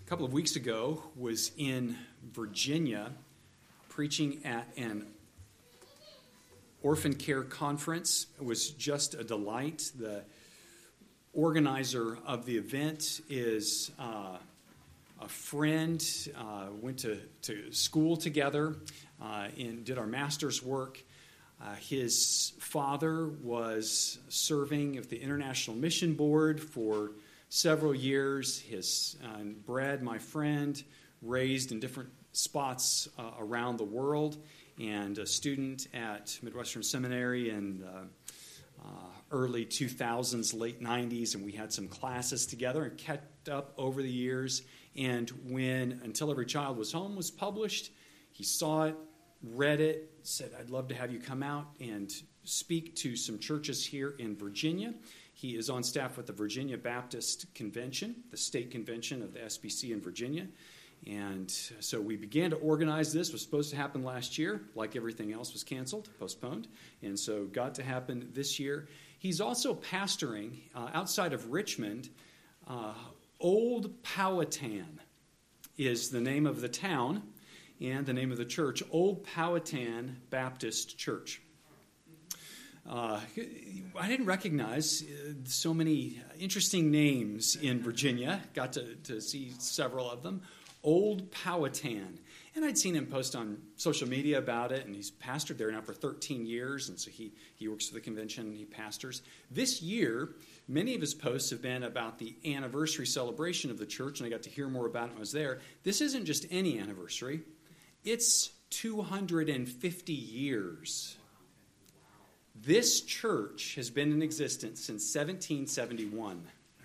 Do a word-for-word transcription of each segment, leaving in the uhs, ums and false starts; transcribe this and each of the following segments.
couple of weeks ago was in Virginia preaching at an orphan care conference. It was just a delight. The organizer of the event is uh, a friend, uh, went to, to school together uh, and did our master's work. Uh, his father was serving with the International Mission Board for several years. His uh, Brad, my friend, raised in different spots uh, around the world, and a student at Midwestern Seminary in the uh, early two thousands, late nineties, and we had some classes together and kept up over the years. And when Until Every Child Was Home was published, he saw it, read it, said, I'd love to have you come out and speak to some churches here in Virginia. He is on staff with the Virginia Baptist Convention, the state convention of the S B C in Virginia. And so we began to organize this. It was supposed to happen last year. Like everything else, was canceled, postponed. And so got to happen this year. He's also pastoring uh, outside of Richmond. Uh, Old Powhatan is the name of the town and the name of the church, Old Powhatan Baptist Church. Uh, I didn't recognize uh, so many interesting names in Virginia. Got to, to see several of them. Old Powhatan. And I'd seen him post on social media about it, and he's pastored there now for thirteen years, and so he, he works for the convention, and he pastors. This year, many of his posts have been about the anniversary celebration of the church, and I got to hear more about it when I was there. This isn't just any anniversary. It's two hundred fifty years. This church has been in existence since seventeen seventy-one.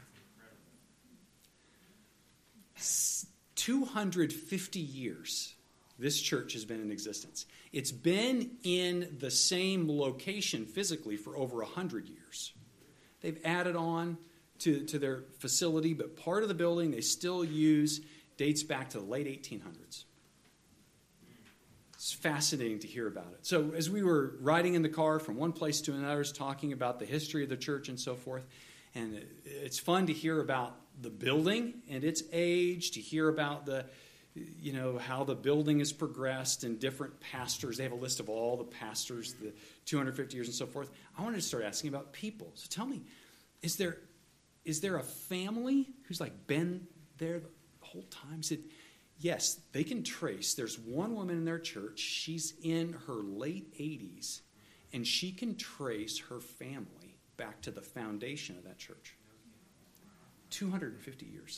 two hundred fifty years this church has been in existence. It's been in the same location physically for over one hundred years. They've added on to, to their facility, but part of the building they still use dates back to the late eighteen hundreds. It's fascinating to hear about it. So as we were riding in the car from one place to another, talking about the history of the church and so forth, and it's fun to hear about the building and its age, to hear about the, you know, how the building has progressed and different pastors. They have a list of all the pastors, the two hundred fifty years and so forth. I wanted to start asking about people. So tell me, is there is there a family who's like been there the whole time? Is it, yes, they can trace. There's one woman in their church. She's in her late eighties, and she can trace her family back to the foundation of that church. two hundred fifty years.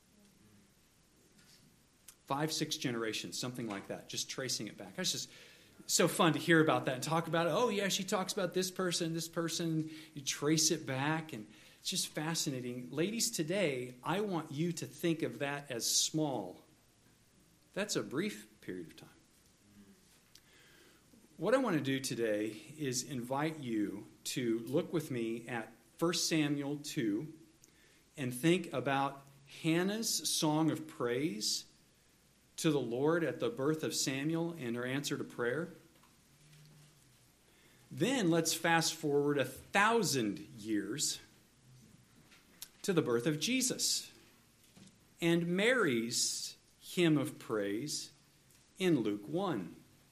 Five, six generations, something like that, just tracing it back. It's just so fun to hear about that and talk about it. Oh, yeah, she talks about this person, this person. You trace it back, and it's just fascinating. Ladies, today, I want you to think of that as small. That's a brief period of time. What I want to do today is invite you to look with me at First Samuel two and think about Hannah's song of praise to the Lord at the birth of Samuel and her answer to prayer. Then let's fast forward a thousand years to the birth of Jesus and Mary's hymn of praise in Luke one.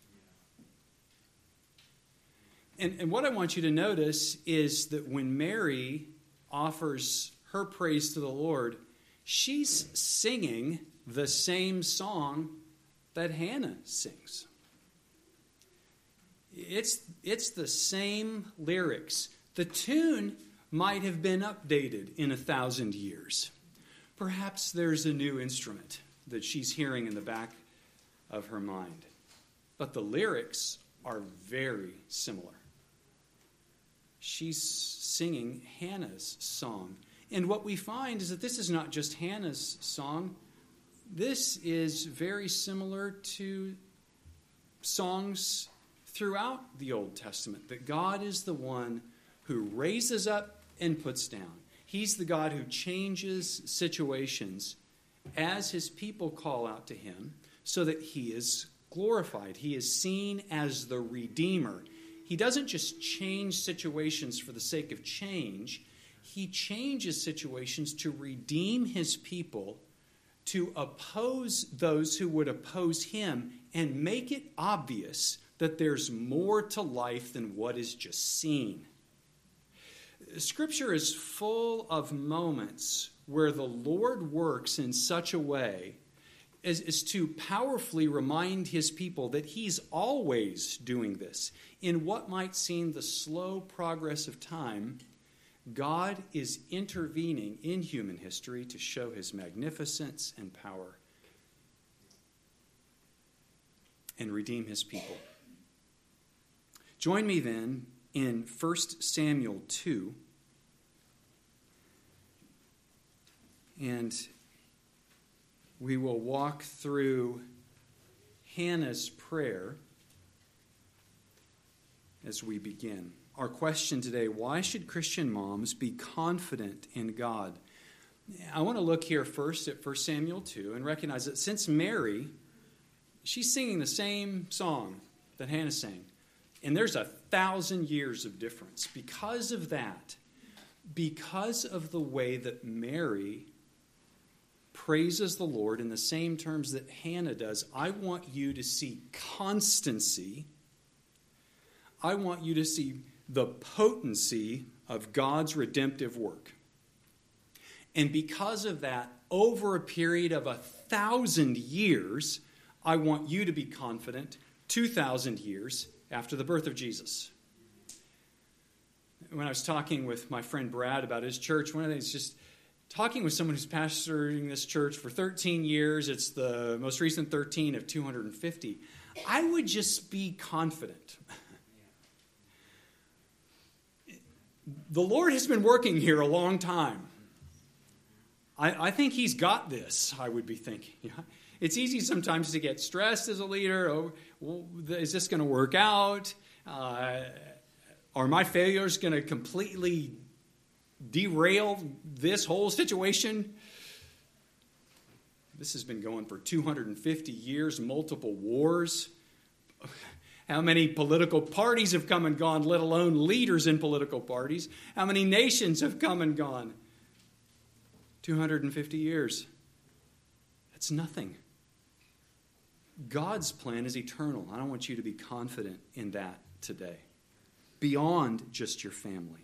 And, and what I want you to notice is that when Mary offers her praise to the Lord, she's singing the same song that Hannah sings. It's, it's the same lyrics. The tune might have been updated in a thousand years. Perhaps there's a new instrument that she's hearing in the back of her mind. But the lyrics are very similar. She's singing Hannah's song. And what we find is that this is not just Hannah's song. This is very similar to songs throughout the Old Testament, that God is the one who raises up and puts down. He's the God who changes situations as his people call out to him so that he is glorified. He is seen as the Redeemer. He doesn't just change situations for the sake of change. He changes situations to redeem his people to oppose those who would oppose him and make it obvious that there's more to life than what is just seen. Scripture is full of moments where the Lord works in such a way as, as to powerfully remind his people that he's always doing this. In what might seem the slow progress of time, God is intervening in human history to show his magnificence and power and redeem his people. Join me then in First Samuel two. And we will walk through Hannah's prayer as we begin. Our question today, why should Christian moms be confident in God? I want to look here first at First Samuel two and recognize that since Mary, she's singing the same song that Hannah sang. And there's a thousand years of difference. Because of that, because of the way that Mary praises the Lord in the same terms that Hannah does, I want you to see constancy. I want you to see the potency of God's redemptive work. And because of that, over a period of a thousand years, I want you to be confident, two thousand years after the birth of Jesus. When I was talking with my friend Brad about his church, one of the things, just talking with someone who's pastoring this church for thirteen years, it's the most recent thirteen of two hundred fifty, I would just be confident. The Lord has been working here a long time. I, I think he's got this, I would be thinking. Yeah? It's easy sometimes to get stressed as a leader. Oh, well, is this going to work out? Uh, are my failures going to completely derail this whole situation? This has been going for two hundred fifty years, multiple wars. How many political parties have come and gone, let alone leaders in political parties? How many nations have come and gone? two hundred fifty years. That's nothing. God's plan is eternal. I don't want you to be confident in that today, beyond just your family.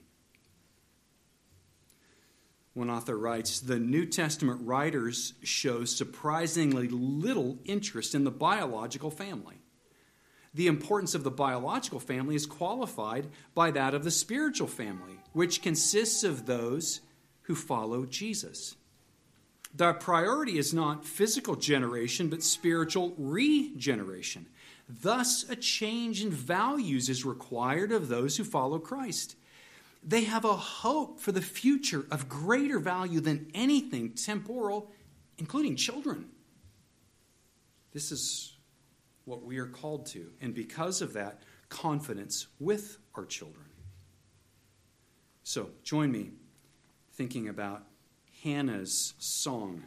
One author writes, the New Testament writers show surprisingly little interest in the biological family. The importance of the biological family is qualified by that of the spiritual family, which consists of those who follow Jesus. The priority is not physical generation, but spiritual regeneration. Thus, a change in values is required of those who follow Christ. They have a hope for the future of greater value than anything temporal, including children. This is what we are called to, and because of that, confidence with our children. So, join me thinking about Hannah's song.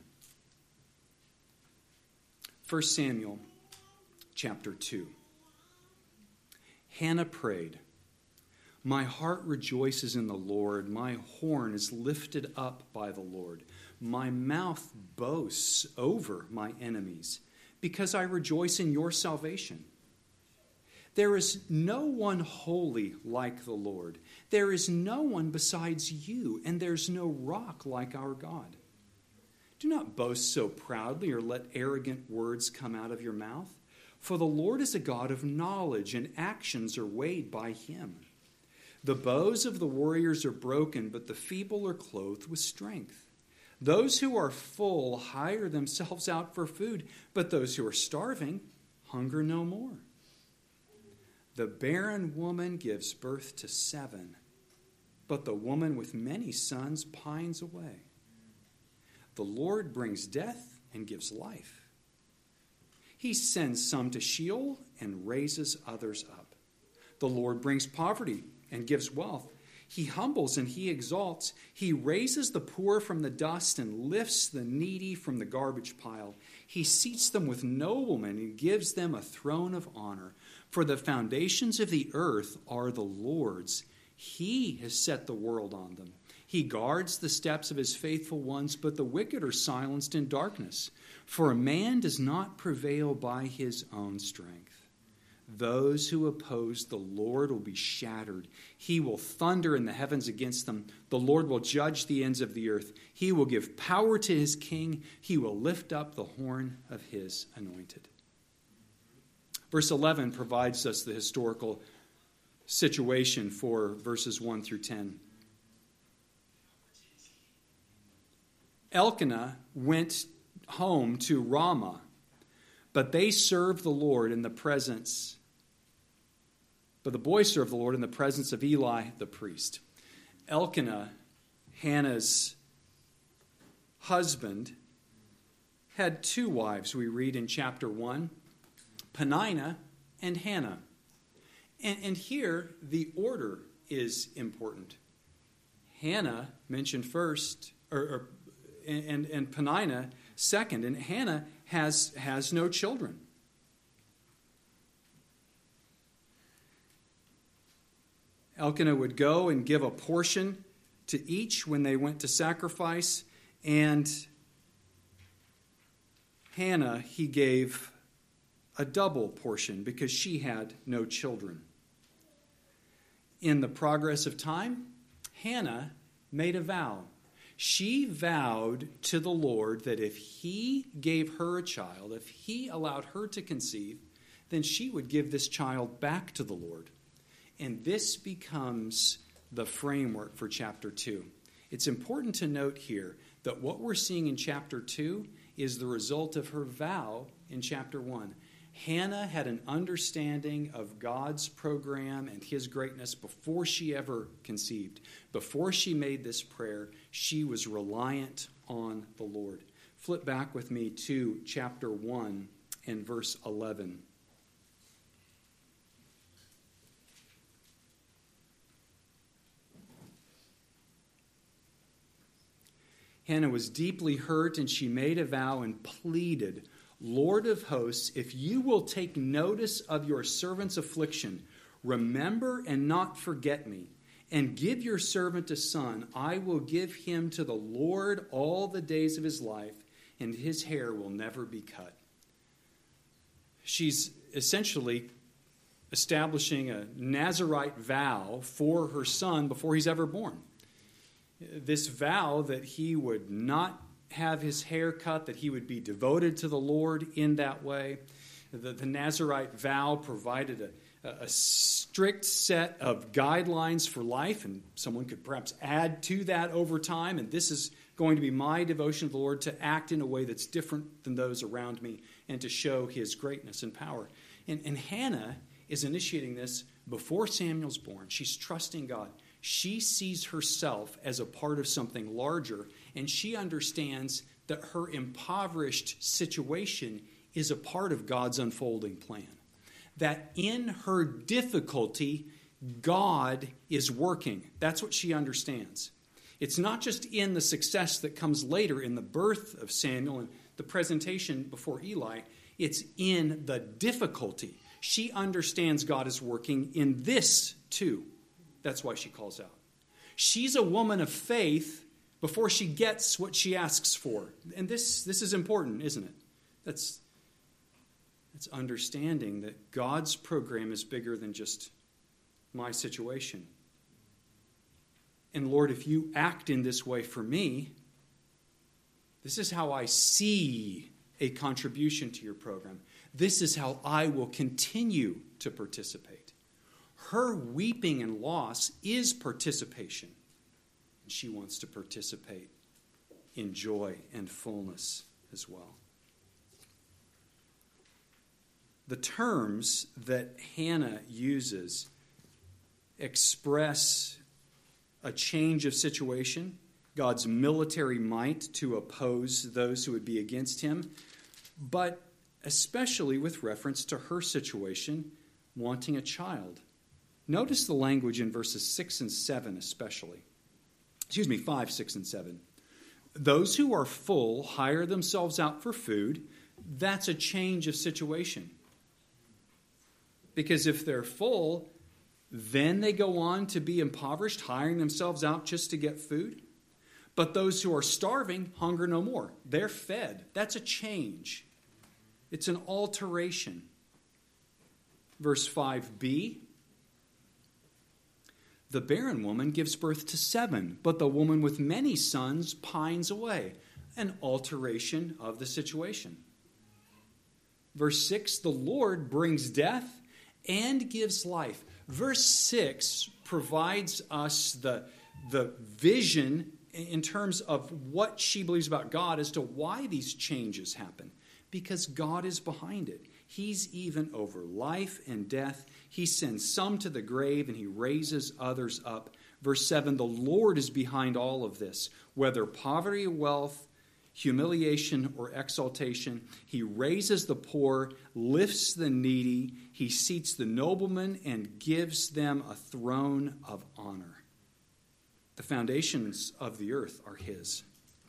First Samuel chapter two. Hannah prayed, my heart rejoices in the Lord. My horn is lifted up by the Lord. My mouth boasts over my enemies, because I rejoice in your salvation. There is no one holy like the Lord. There is no one besides you, and there's no rock like our God. Do not boast so proudly or let arrogant words come out of your mouth. For the Lord is a God of knowledge, and actions are weighed by him. The bows of the warriors are broken, but the feeble are clothed with strength. Those who are full hire themselves out for food, but those who are starving hunger no more. The barren woman gives birth to seven, but the woman with many sons pines away. The Lord brings death and gives life. He sends some to Sheol and raises others up. The Lord brings poverty and gives wealth. He humbles and he exalts. He raises the poor from the dust and lifts the needy from the garbage pile. He seats them with noblemen and gives them a throne of honor. For the foundations of the earth are the Lord's. He has set the world on them. He guards the steps of his faithful ones, but the wicked are silenced in darkness. For a man does not prevail by his own strength. Those who oppose the Lord will be shattered. He will thunder in the heavens against them. The Lord will judge the ends of the earth. He will give power to his king. He will lift up the horn of his anointed. Verse eleven provides us the historical situation for verses one through ten. Elkanah went home to Ramah, but they served the Lord in the presence, but the boys served the Lord in the presence of Eli the priest. Elkanah, Hannah's husband, had two wives, we read in chapter one, Peninnah and Hannah. And, and here, the order is important. Hannah mentioned first, or, or and, and Peninnah second, and Hannah has, has no children. Elkanah would go and give a portion to each when they went to sacrifice, and Hannah he gave a double portion because she had no children. In the progress of time, Hannah made a vow. She vowed to the Lord that if he gave her a child, if he allowed her to conceive, then she would give this child back to the Lord. And this becomes the framework for chapter two. It's important to note here that what we're seeing in chapter two is the result of her vow in chapter one. Hannah had an understanding of God's program and his greatness before she ever conceived. Before she made this prayer, she was reliant on the Lord. Flip back with me to chapter one and verse eleven. Hannah was deeply hurt, and she made a vow and pleaded, Lord of hosts, if you will take notice of your servant's affliction, remember and not forget me, and give your servant a son, I will give him to the Lord all the days of his life, and his hair will never be cut. She's essentially establishing a Nazirite vow for her son before he's ever born. This vow that he would not have his hair cut, that he would be devoted to the Lord in that way. The, the Nazirite vow provided a, a strict set of guidelines for life, and someone could perhaps add to that over time, and this is going to be my devotion to the Lord, to act in a way that's different than those around me and to show his greatness and power. And, and Hannah is initiating this before Samuel's born. She's trusting God. She sees herself as a part of something larger, and she understands that her impoverished situation is a part of God's unfolding plan. That in her difficulty, God is working. That's what she understands. It's not just in the success that comes later in the birth of Samuel and the presentation before Eli. It's in the difficulty. She understands God is working in this too. That's why she calls out. She's a woman of faith before she gets what she asks for. And this, this is important, isn't it? That's, that's understanding that God's program is bigger than just my situation. And Lord, if you act in this way for me, this is how I see a contribution to your program. This is how I will continue to participate. Her weeping and loss is participation. And she wants to participate in joy and fullness as well. The terms that Hannah uses express a change of situation, God's military might to oppose those who would be against him, but especially with reference to her situation, wanting a child. Notice the language in verses six and seven especially. Excuse me, five, six, and seven. Those who are full hire themselves out for food. That's a change of situation. Because if they're full, Then they go on to be impoverished, hiring themselves out just to get food. But those who are starving hunger no more. They're fed. That's a change. It's an alteration. Verse five b. The barren woman gives birth to seven, but the woman with many sons pines away. An alteration of the situation. Verse six, the Lord brings death and gives life. Verse six provides us the, the vision in terms of what she believes about God as to why these changes happen. Because God is behind it. He's even over life and death. He sends some to the grave and he raises others up. Verse seven, the Lord is behind all of this, whether poverty or wealth, humiliation or exaltation. He raises the poor, lifts the needy. He seats the noblemen and gives them a throne of honor. The foundations of the earth are his.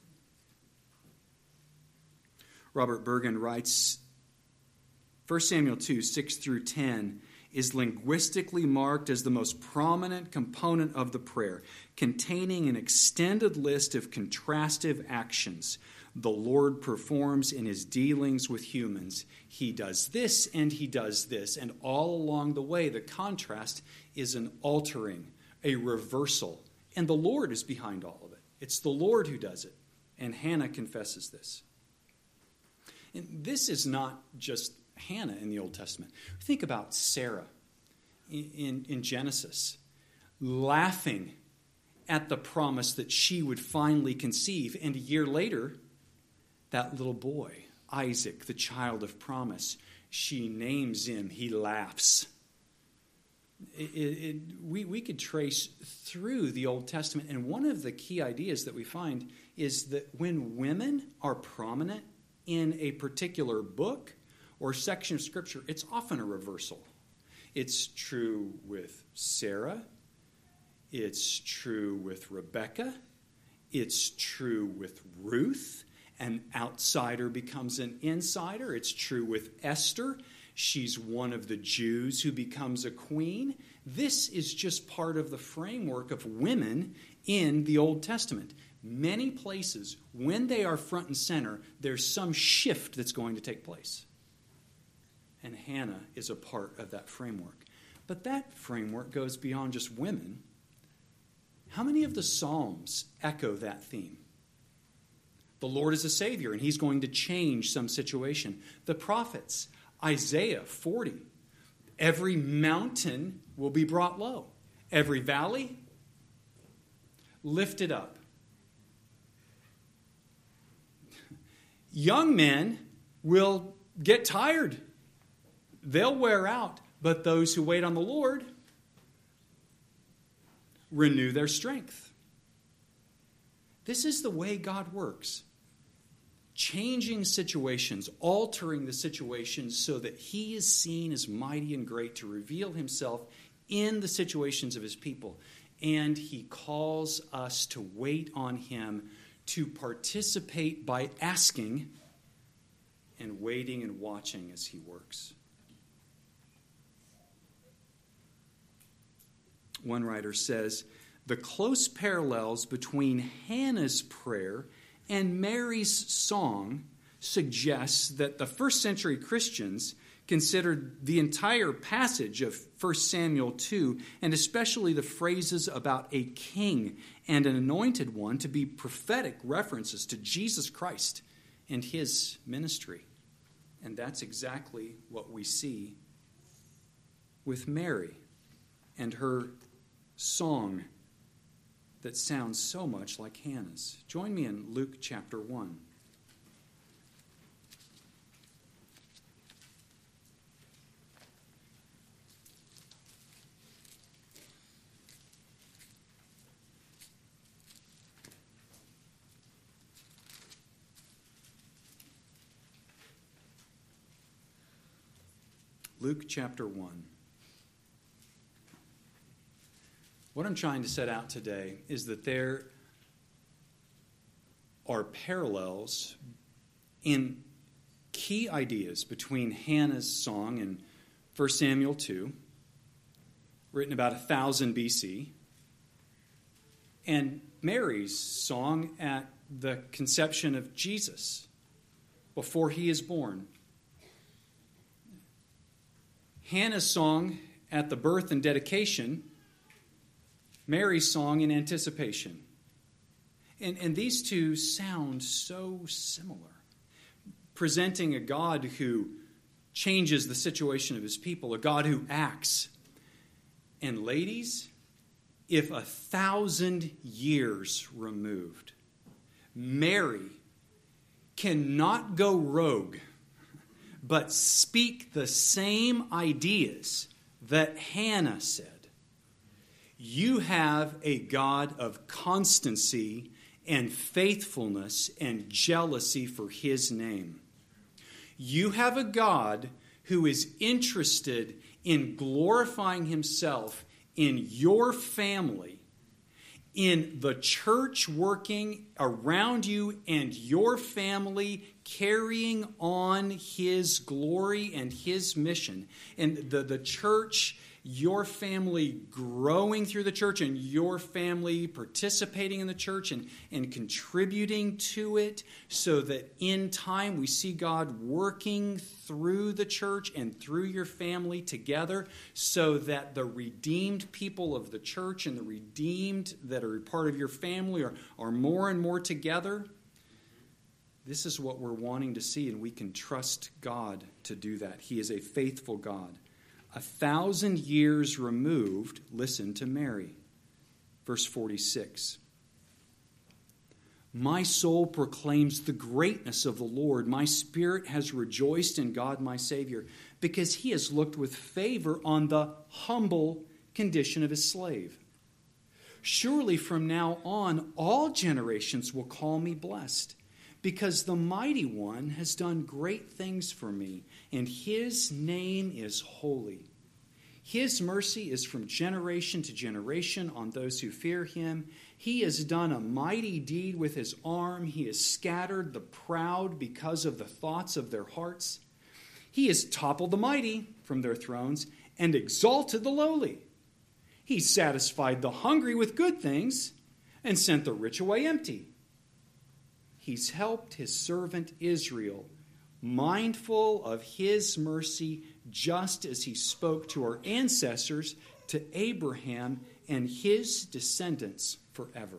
Robert Bergen writes, First Samuel two, six through ten is linguistically marked as the most prominent component of the prayer, containing an extended list of contrastive actions the Lord performs in his dealings with humans. He does this and he does this, and all along the way the contrast is an altering, a reversal, and the Lord is behind all of it. It's the Lord who does it, and Hannah confesses this. And this is not just Hannah in the Old Testament. Think about Sarah in, in, in Genesis, laughing at the promise that she would finally conceive. And a year later, that little boy, Isaac, the child of promise, she names him. He laughs. It, it, it, we, we could trace through the Old Testament. And one of the key ideas that we find is that when women are prominent in a particular book or section of Scripture, it's often a reversal. It's true with Sarah. It's true with Rebecca. It's true with Ruth. An outsider becomes an insider. It's true with Esther. She's one of the Jews who becomes a queen. This is just part of the framework of women in the Old Testament. Many places, when they are front and center, there's some shift that's going to take place. And Hannah is a part of that framework. But that framework goes beyond just women. How many of the Psalms echo that theme? The Lord is a Savior, and he's going to change some situation. The prophets, Isaiah forty, every mountain will be brought low. Every valley lifted up. Young men will get tired. They'll wear out. But those who wait on the Lord renew their strength. This is the way God works. Changing situations, altering the situations so that he is seen as mighty and great to reveal himself in the situations of his people. And he calls us to wait on him, to participate by asking and waiting and watching as he works. One writer says, the close parallels between Hannah's prayer and Mary's song suggests that the first century Christians considered the entire passage of First Samuel two, and especially the phrases about a king and an anointed one, to be prophetic references to Jesus Christ and his ministry. And that's exactly what we see with Mary and her song that sounds so much like Hannah's. Join me in Luke chapter one. Luke chapter one. What I'm trying to set out today is that there are parallels in key ideas between Hannah's song in First Samuel two written about one thousand B C, and Mary's song at the conception of Jesus, before he is born. Hannah's song at the birth and dedication, Mary's song in anticipation. And, and these two sound so similar, presenting a God who changes the situation of his people, a God who acts. And ladies, if a thousand years removed, Mary cannot go rogue, but speak the same ideas that Hannah said, you have a God of constancy and faithfulness and jealousy for his name. You have a God who is interested in glorifying himself in your family, in the church working around you and your family, carrying on his glory and his mission. And the, the church, your family growing through the church, and your family participating in the church and, and contributing to it, so that in time we see God working through the church and through your family together, so that the redeemed people of the church and the redeemed that are part of your family are, are more and more together. This is what we're wanting to see, and we can trust God to do that. He is a faithful God. A thousand years removed, listen to Mary. Verse forty-six. My soul proclaims the greatness of the Lord. My spirit has rejoiced in God my Savior, because he has looked with favor on the humble condition of his slave. Surely from now on all generations will call me blessed, because the Mighty One has done great things for me, and his name is holy. His mercy is from generation to generation on those who fear him. He has done a mighty deed with his arm. He has scattered the proud because of the thoughts of their hearts. He has toppled the mighty from their thrones and exalted the lowly. He satisfied the hungry with good things and sent the rich away empty. He's helped his servant Israel, mindful of his mercy, just as he spoke to our ancestors, to Abraham and his descendants forever.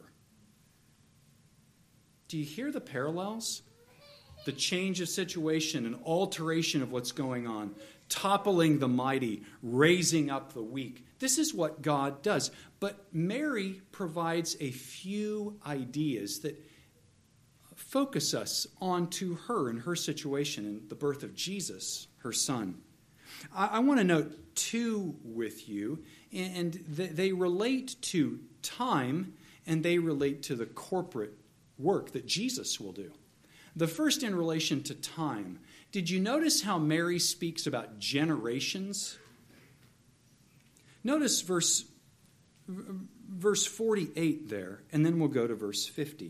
Do you hear the parallels? The change of situation, an alteration of what's going on, toppling the mighty, raising up the weak. This is what God does. But Mary provides a few ideas that focus us onto her and her situation and the birth of Jesus, her son. I, I want to note two with you, and th- they relate to time, and they relate to the corporate work that Jesus will do. The first in relation to time. Did you notice how Mary speaks about generations? Notice verse, verse forty-eight there, and then we'll go to verse fifty.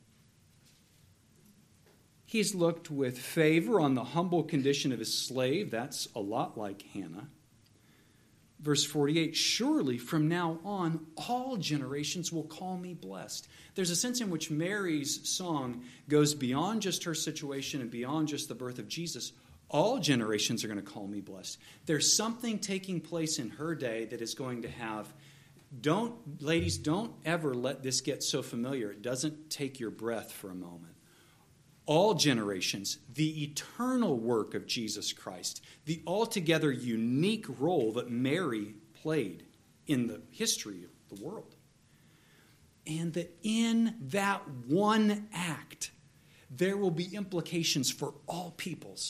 He's looked with favor on the humble condition of his slave. That's a lot like Hannah. Verse forty-eight, surely from now on all generations will call me blessed. There's a sense in which Mary's song goes beyond just her situation and beyond just the birth of Jesus. All generations are going to call me blessed. There's something taking place in her day that is going to have, don't, ladies, don't ever let this get so familiar it doesn't take your breath for a moment. All generations, the eternal work of Jesus Christ, the altogether unique role that Mary played in the history of the world. And that in that one act, there will be implications for all peoples.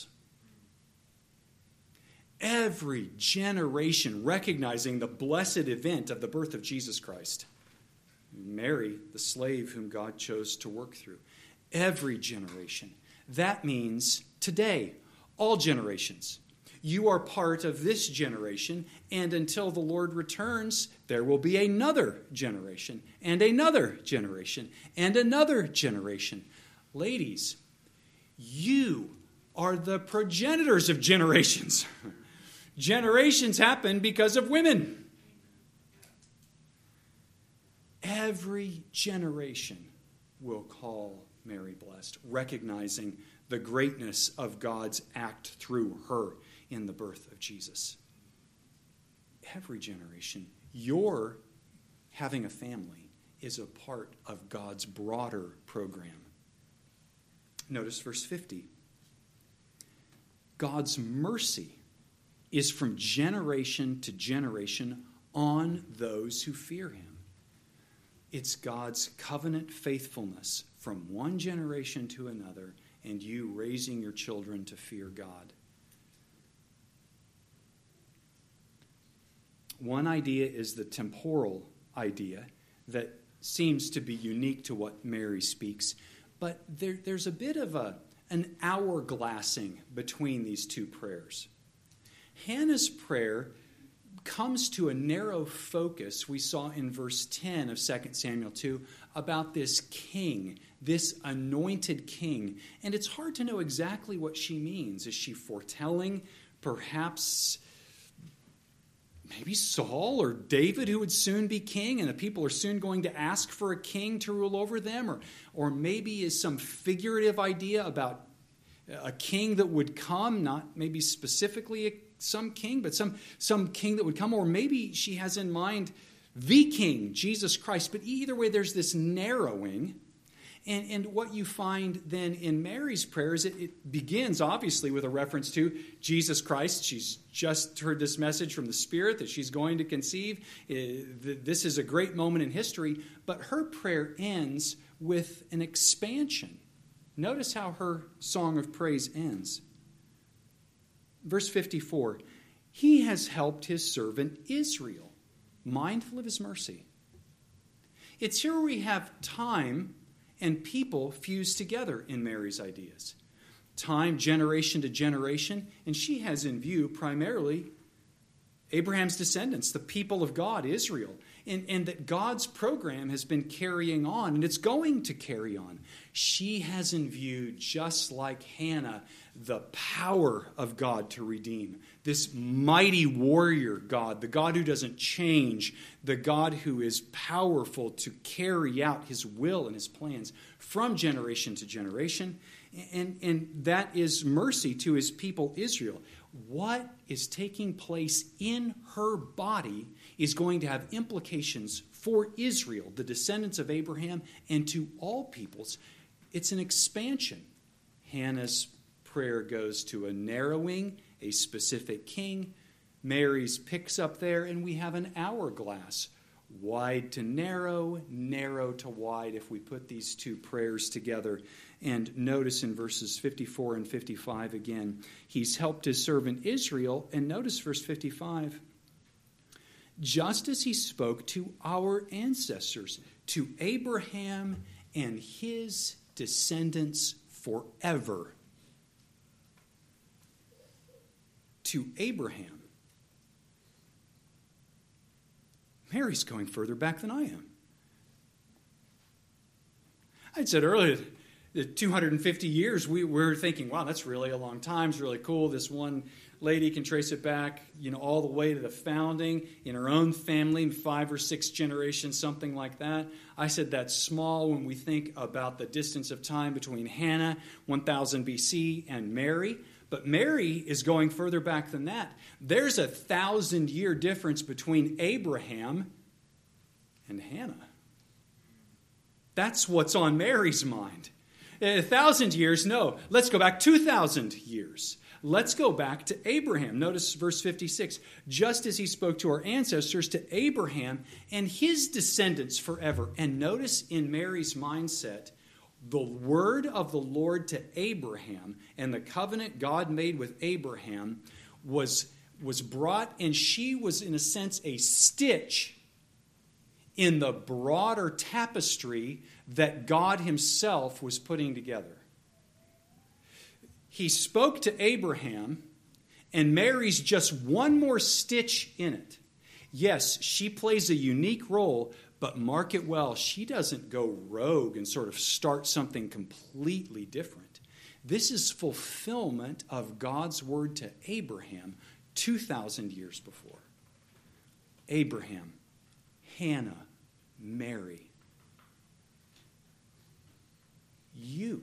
Every generation recognizing the blessed event of the birth of Jesus Christ. Mary, the slave whom God chose to work through. Every generation. That means today, all generations. You are part of this generation, and until the Lord returns, there will be another generation, and another generation, and another generation. Ladies, you are the progenitors of generations. Generations happen because of women. every generation will call Mary blessed, recognizing the greatness of God's act through her in the birth of Jesus. Every generation. Your having a family is a part of God's broader program. Notice verse fifty. God's mercy is from generation to generation on those who fear him. It's God's covenant faithfulness from one generation to another, and you raising your children to fear God. One idea is the temporal idea that seems to be unique to what Mary speaks, but there, there's a bit of a, an hourglassing between these two prayers. Hannah's prayer comes to a narrow focus we saw in verse ten of Second Samuel two about this king, this anointed king. And it's hard to know exactly what she means. Is she foretelling perhaps maybe Saul or David who would soon be king and the people are soon going to ask for a king to rule over them? Or, or maybe is some figurative idea about a king that would come, not maybe specifically a some king, but some, some king that would come. Or maybe she has in mind the king, Jesus Christ. But either way, there's this narrowing. And, and what you find then in Mary's prayer is it, it begins, obviously, with a reference to Jesus Christ. She's just heard this message from the Spirit that she's going to conceive. This is a great moment in history. But her prayer ends with an expansion. Notice how her song of praise ends. Verse fifty-four, he has helped his servant Israel, mindful of his mercy. It's here where we have time and people fused together in Mary's ideas. Time, generation to generation, and she has in view primarily Abraham's descendants, the people of God, Israel, and, and that God's program has been carrying on, and it's going to carry on. She has in view, just like Hannah, the power of God to redeem. This mighty warrior God, the God who doesn't change, the God who is powerful to carry out his will and his plans from generation to generation. And, and that is mercy to his people Israel. What is taking place in her body is going to have implications for Israel, the descendants of Abraham, and to all peoples. It's an expansion. Hannah's prayer goes to a narrowing, a specific king. Mary's picks up there, and we have an hourglass. Wide to narrow, narrow to wide, if we put these two prayers together. And notice in verses fifty-four and fifty-five again, he's helped his servant Israel. And notice verse fifty-five. Just as he spoke to our ancestors, to Abraham and his descendants forever. To Abraham. Mary's going further back than I am. I said earlier, the two hundred fifty years, we were thinking, wow, that's really a long time. It's really cool. This one lady can trace it back, you know, all the way to the founding in her own family, five or six generations, something like that. I said that's small when we think about the distance of time between Hannah, one thousand B C, and Mary. But Mary is going further back than that. There's a thousand-year difference between Abraham and Hannah. That's what's on Mary's mind. A thousand years, no. Let's go back two thousand years. Let's go back to Abraham. Notice verse fifty-six. Just as he spoke to our ancestors, to Abraham and his descendants forever. And notice in Mary's mindset, the word of the Lord to Abraham and the covenant God made with Abraham was, was brought, and she was, in a sense, a stitch in the broader tapestry that God himself was putting together. He spoke to Abraham, and Mary's just one more stitch in it. Yes, she plays a unique role, but mark it well, she doesn't go rogue and sort of start something completely different. This is fulfillment of God's word to Abraham two thousand years before. Abraham, Hannah, Mary. You.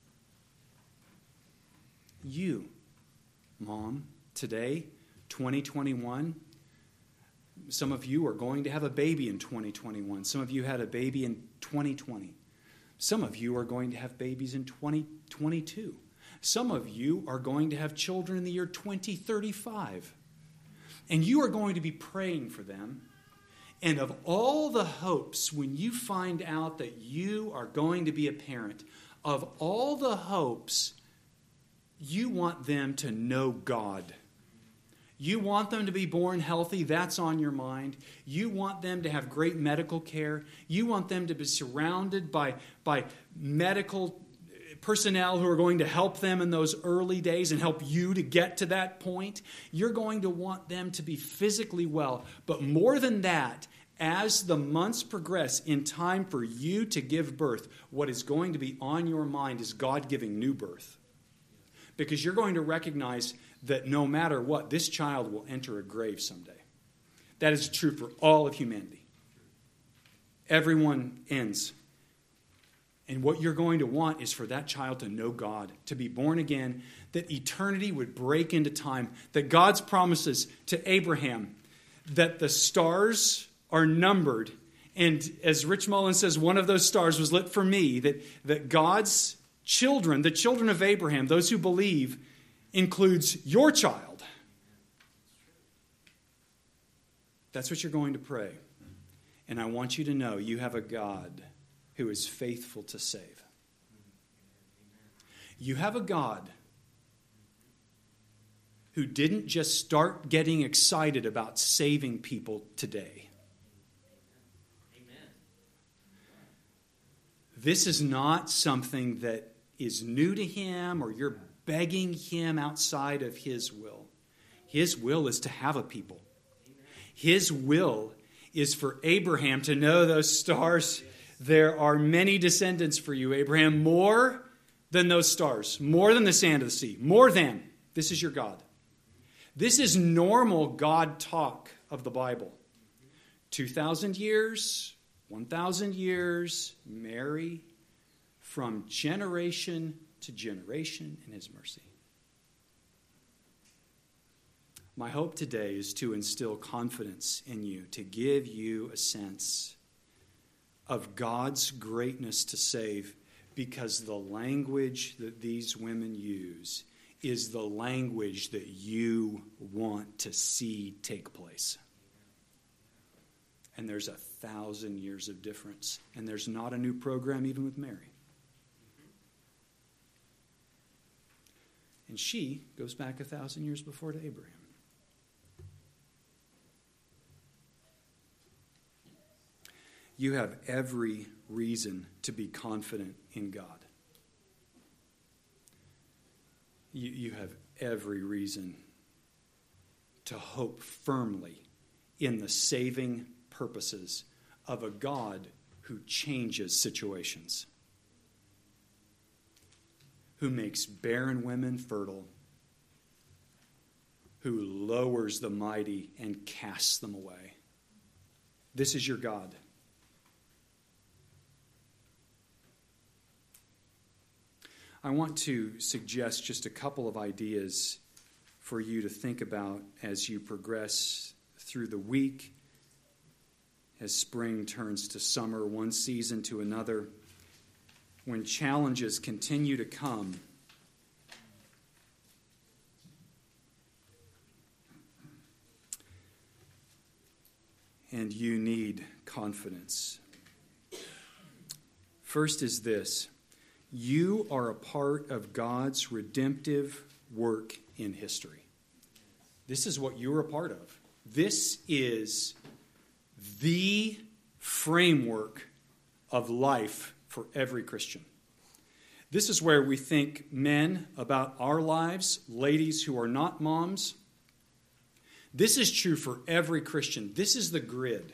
You, Mom, today, twenty twenty-one, some of you are going to have a baby in twenty twenty-one. Some of you had a baby in twenty twenty. Some of you are going to have babies in twenty twenty-two. Some of you are going to have children in the year twenty thirty-five. And you are going to be praying for them. And of all the hopes, when you find out that you are going to be a parent, of all the hopes, you want them to know God. You want them to be born healthy. That's on your mind. You want them to have great medical care. You want them to be surrounded by, by medical personnel who are going to help them in those early days and help you to get to that point. You're going to want them to be physically well. But more than that, as the months progress in time for you to give birth, what is going to be on your mind is God giving new birth. Because you're going to recognize that no matter what, this child will enter a grave someday. That is true for all of humanity. Everyone ends. And what you're going to want is for that child to know God, to be born again, that eternity would break into time, that God's promises to Abraham, that the stars are numbered. And as Rich Mullins says, one of those stars was lit for me, that, that God's children, the children of Abraham, those who believe, includes your child. That's what you're going to pray. And I want you to know you have a God who is faithful to save. You have a God who didn't just start getting excited about saving people today. This is not something that is new to him or you're begging him outside of his will. His will is to have a people. His will is for Abraham to know those stars. There are many descendants for you, Abraham, more than those stars, more than the sand of the sea, more than. This is your God. This is normal God talk of the Bible. two thousand years, one thousand years, Mary, from generation to generation in his mercy. My hope today is to instill confidence in you, to give you a sense of God's greatness to save, because the language that these women use is the language that you want to see take place. And there's a thousand years of difference. And there's not a new program even with Mary. And she goes back a thousand years before to Abraham. You have every reason to be confident in God. You, you have every reason to hope firmly in the saving purposes of a God who changes situations, who makes barren women fertile, who lowers the mighty and casts them away. This is your God. I want to suggest just a couple of ideas for you to think about as you progress through the week, as spring turns to summer, one season to another, when challenges continue to come. And you need confidence. First is this: you are a part of God's redemptive work in history. This is what you're a part of. This is the framework of life for every Christian. This is where we think, men, about our lives, ladies who are not moms. This is true for every Christian. This is the grid.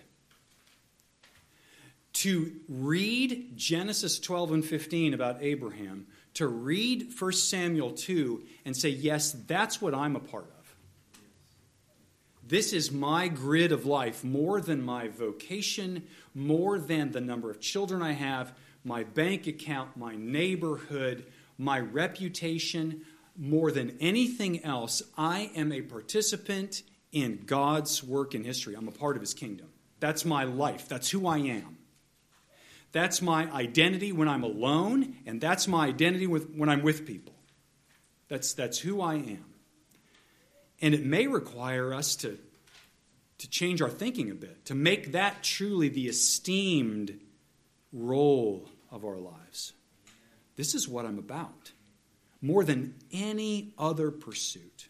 To read Genesis twelve and fifteen about Abraham, to read First Samuel two and say, yes, that's what I'm a part of. This is my grid of life, more than my vocation, more than the number of children I have, my bank account, my neighborhood, my reputation. More than anything else, I am a participant in God's work in history. I'm a part of his kingdom. That's my life. That's who I am. That's my identity when I'm alone, and that's my identity with, when I'm with people. That's, that's who I am. And it may require us to, to change our thinking a bit, to make that truly the esteemed role of our lives. This is what I'm about, more than any other pursuit.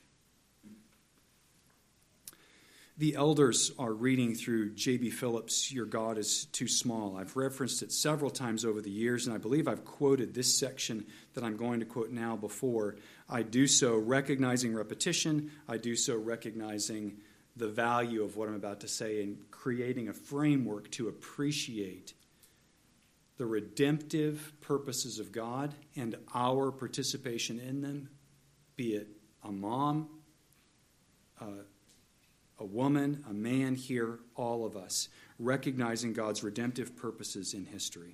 The elders are reading through J B Phillips' Your God is Too Small. I've referenced it several times over the years, and I believe I've quoted this section that I'm going to quote now before. I do so recognizing repetition. I do so recognizing the value of what I'm about to say and creating a framework to appreciate the redemptive purposes of God and our participation in them, be it a mom, uh, a woman, a man here, all of us, recognizing God's redemptive purposes in history.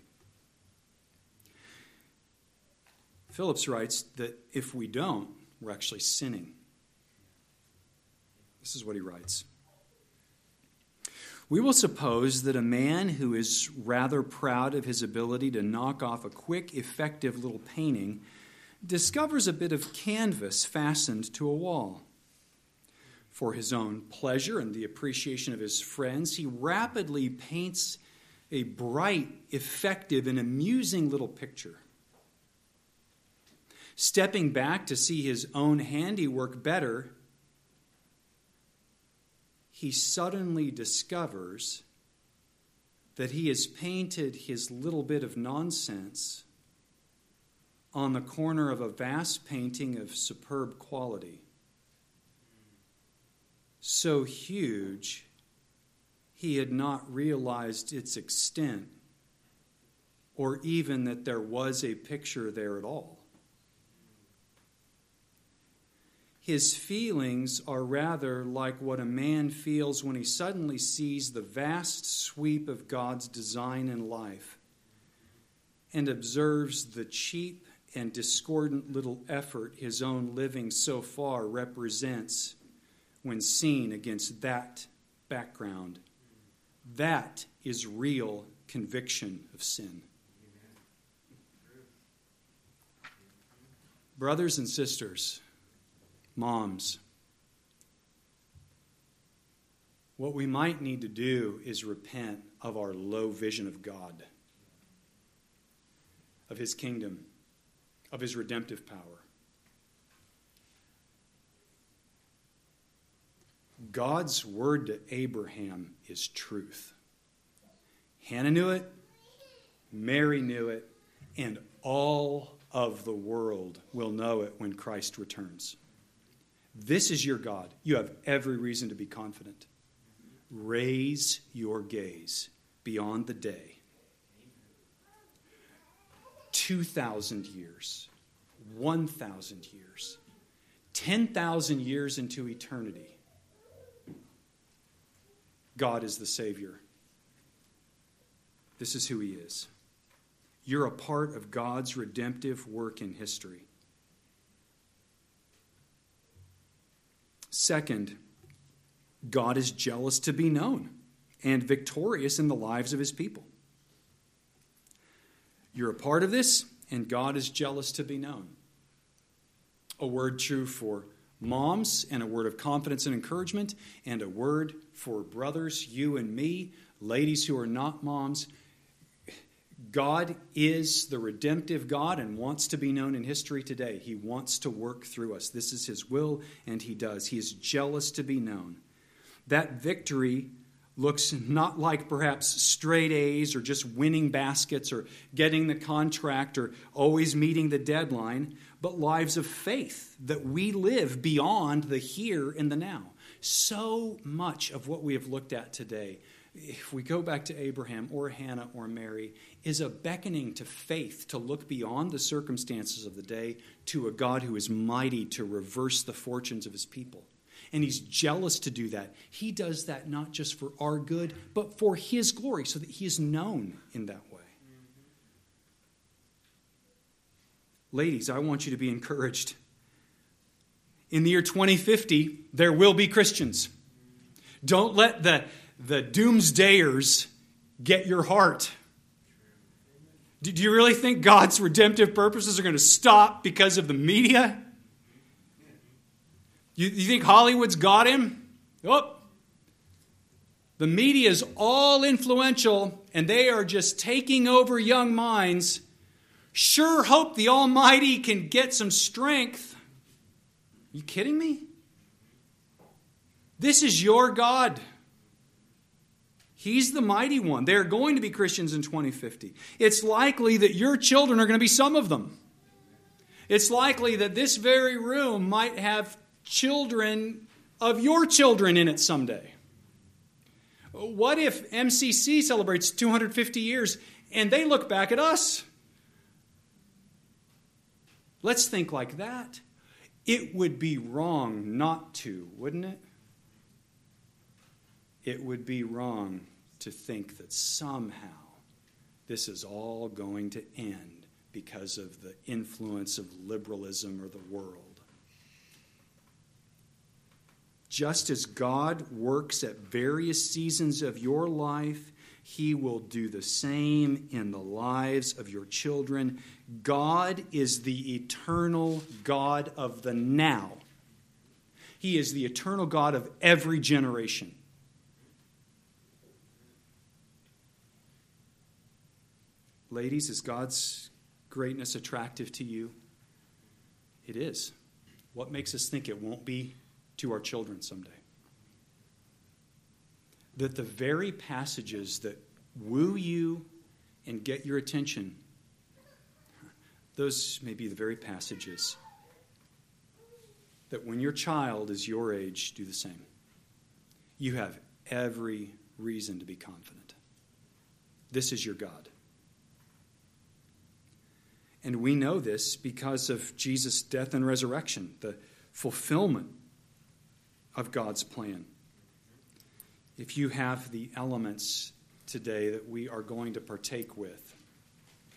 Phillips writes that if we don't, we're actually sinning. This is what he writes. We will suppose that a man who is rather proud of his ability to knock off a quick, effective little painting discovers a bit of canvas fastened to a wall. For his own pleasure and the appreciation of his friends, he rapidly paints a bright, effective, and amusing little picture. Stepping back to see his own handiwork better, he suddenly discovers that he has painted his little bit of nonsense on the corner of a vast painting of superb quality. So huge, he had not realized its extent, or even that there was a picture there at all. His feelings are rather like what a man feels when he suddenly sees the vast sweep of God's design in life and observes the cheap and discordant little effort his own living so far represents when seen against that background. That is real conviction of sin. Brothers and sisters, moms, what we might need to do is repent of our low vision of God, of his kingdom, of his redemptive power. God's word to Abraham is truth. Hannah knew it, Mary knew it, and all of the world will know it when Christ returns. This is your God. You have every reason to be confident. Raise your gaze beyond the day. Two thousand years, one thousand years, ten thousand years into eternity. God is the Savior. This is who he is. You're a part of God's redemptive work in history. Second, God is jealous to be known and victorious in the lives of his people. You're a part of this, and God is jealous to be known. A word true for moms, and a word of confidence and encouragement, and a word for brothers, you and me, ladies who are not moms. God is the redemptive God and wants to be known in history today. He wants to work through us. This is his will, and he does. He is jealous to be known. That victory looks not like perhaps straight A's or just winning baskets or getting the contract or always meeting the deadline, but lives of faith that we live beyond the here and the now. So much of what we have looked at today, if we go back to Abraham or Hannah or Mary, is a beckoning to faith to look beyond the circumstances of the day to a God who is mighty to reverse the fortunes of his people. And he's jealous to do that. He does that not just for our good, but for his glory, so that he is known in that way. Ladies, I want you to be encouraged. In the year twenty fifty, there will be Christians. Don't let the, the doomsdayers get your heart. Do you really think God's redemptive purposes are going to stop because of the media? You, you think Hollywood's got him? Oh, the media is all influential, and they are just taking over young minds. Sure hope the Almighty can get some strength. Are you kidding me? This is your God. He's the mighty one. There are going to be Christians in twenty fifty. It's likely that your children are going to be some of them. It's likely that this very room might have children of your children in it someday. What if M C C celebrates two hundred fifty years and they look back at us? Let's think like that. It would be wrong not to, wouldn't it? It would be wrong to think that somehow this is all going to end because of the influence of liberalism or the world. Just as God works at various seasons of your life, He will do the same in the lives of your children. God is the eternal God of the now. He is the eternal God of every generation. Ladies, is God's greatness attractive to you? It is. What makes us think it won't be to our children someday? That the very passages that woo you and get your attention, those may be the very passages that when your child is your age do the same. You have every reason to be confident. This is your God. And we know this because of Jesus' death and resurrection, the fulfillment of God's plan. If you have the elements today that we are going to partake with,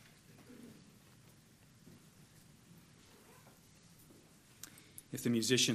if the musician